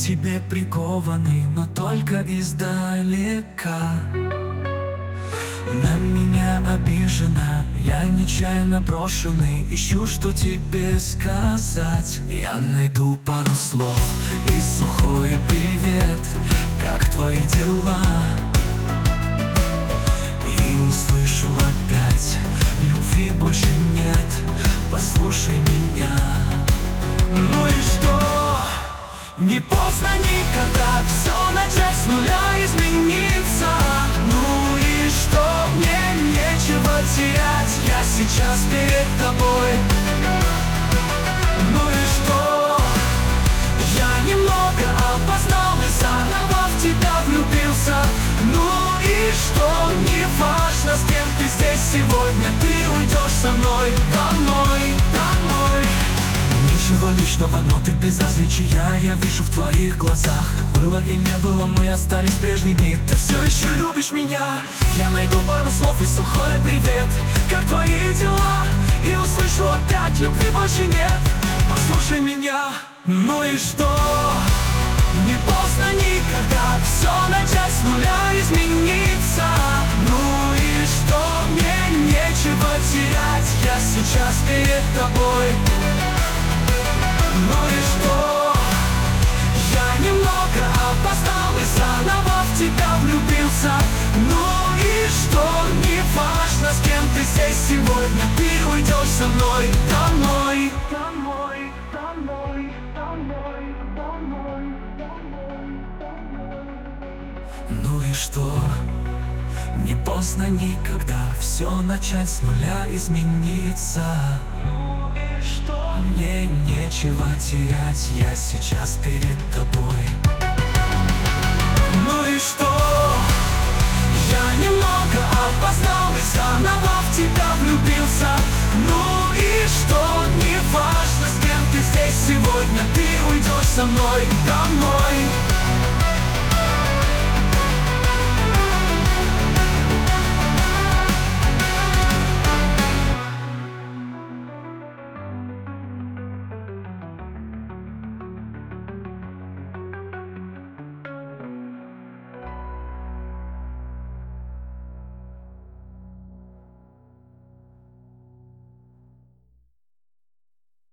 тебе прикованный, но только издалека. На меня обижена, я нечаянно брошенный. Ищу, что тебе сказать. Я найду пару слов и сухой привет. Как твои дела? И услышу опять: любви больше нет, послушай меня. Ну и что? Не поздно никогда все начать с нуля, измениться. Ну и что? Мне нечего терять, я сейчас перед тобой. Ну и что? Я немного опознал и заново в тебя влюбился. Ну и что? Не важно, с кем ты здесь сегодня, ты уйдешь со мной домой, домой. Ничего личного, но ты безразличия я вижу в твоих глазах. Было и не было, мы остались прежними. Ты все еще любишь меня. Я найду пару слов и сухой привет. Как твои дела? И услышу опять: любви больше нет, послушай меня. Ну и что? Не поздно никогда все начать с нуля, измениться. Ну и что? Мне нечего терять, я сейчас перед тобой. Ну и что? Я немного опоздал и заново в тебя влюбился. Ну и что? Не важно, с кем ты здесь сегодня, ты уйдешь со мной домой. Домой, домой, домой, домой, домой. Ну и что? Не поздно никогда все начать с нуля, измениться. Мне нечего терять, я сейчас перед тобой. Ну и что? Я немного опоздал и заново в тебя влюбился. Ну и что? Не важно, с кем ты здесь сегодня, ты уйдешь со мной домой.